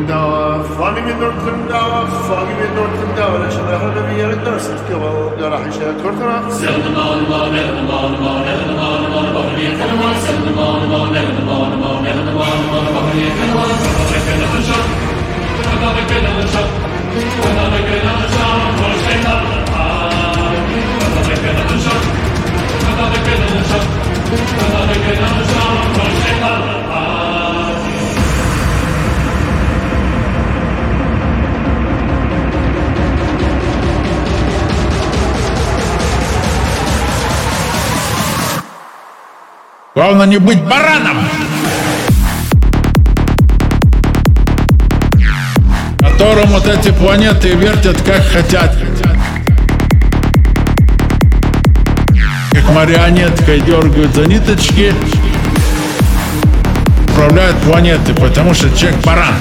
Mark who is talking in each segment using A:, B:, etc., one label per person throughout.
A: دوا فاني من دورتن دوا فاني من دورتن دوا ليش أنا هذا بيا الدرس كبل راح يشيل كرتنا سلم ما سلم
B: Главное не быть бараном, которым вот эти планеты вертят как хотят, как марионеткой дергают за ниточки, управляют планеты, потому что человек баран.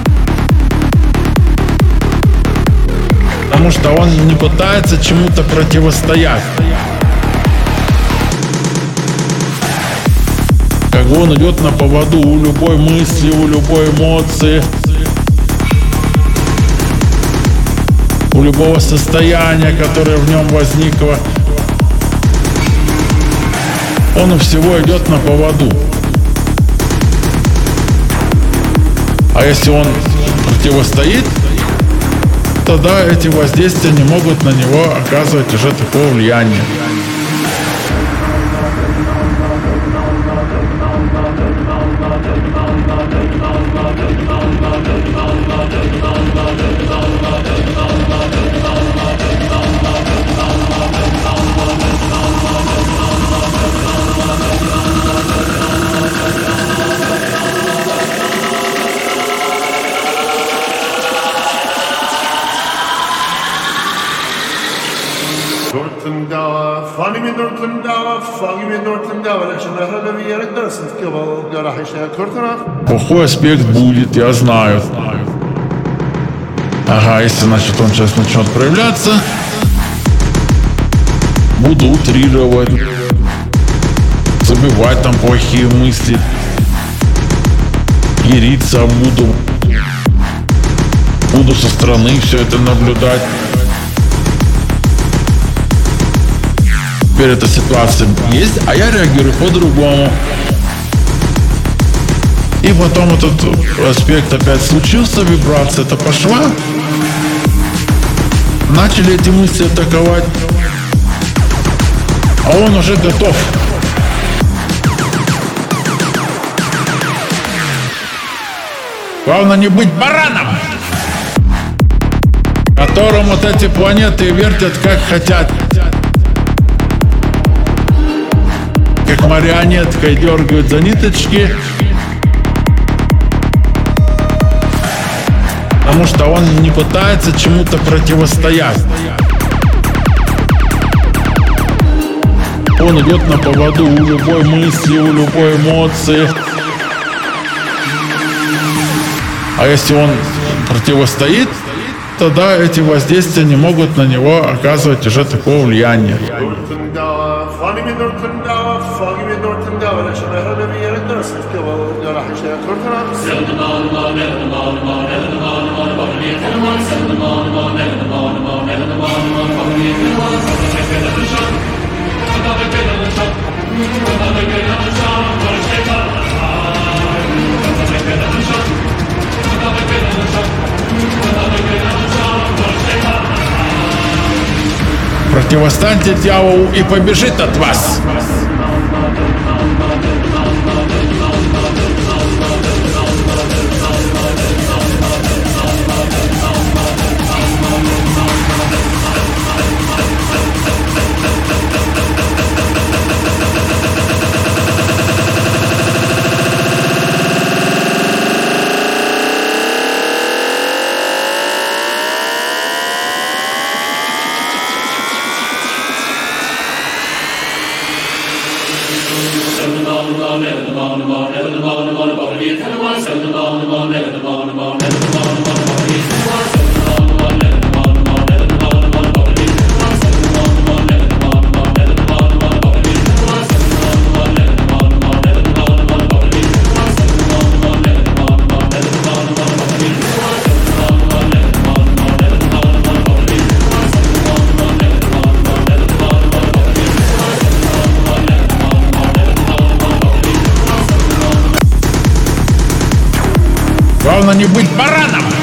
B: Потому что он не пытается чему-то противостоять. Как бы он идет на поводу у любой мысли, у любой эмоции, у любого состояния, которое в нем возникло. Он у всего идет на поводу. А если он противостоит, тогда эти воздействия не могут на него оказывать уже такого влияния.
A: دورتن دوا فاني من دورتن دوا فاني من دورتن دوا ليش أنا هذا بيا الدرس كبل راح يشيل كرتنا
B: Плохой аспект будет, я знаю. Ага, если, значит, он сейчас начнет проявляться, буду утрировать, забивать там плохие мысли, яриться буду со стороны все это наблюдать. Теперь эта ситуация есть, а я реагирую по-другому. И потом этот аспект опять случился, вибрация-то пошла. Начали эти мысли атаковать, а он уже готов. Главное не быть бараном, которым вот эти планеты вертят как хотят, как марионеткой дергают за ниточки, потому что он не пытается чему-то противостоять. Он идет на поводу у любой мысли, у любой эмоции. А если он противостоит, тогда эти воздействия не могут на него оказывать уже такого влияния. Противостаньте дьяволу и побежит от вас. главное не быть бараном.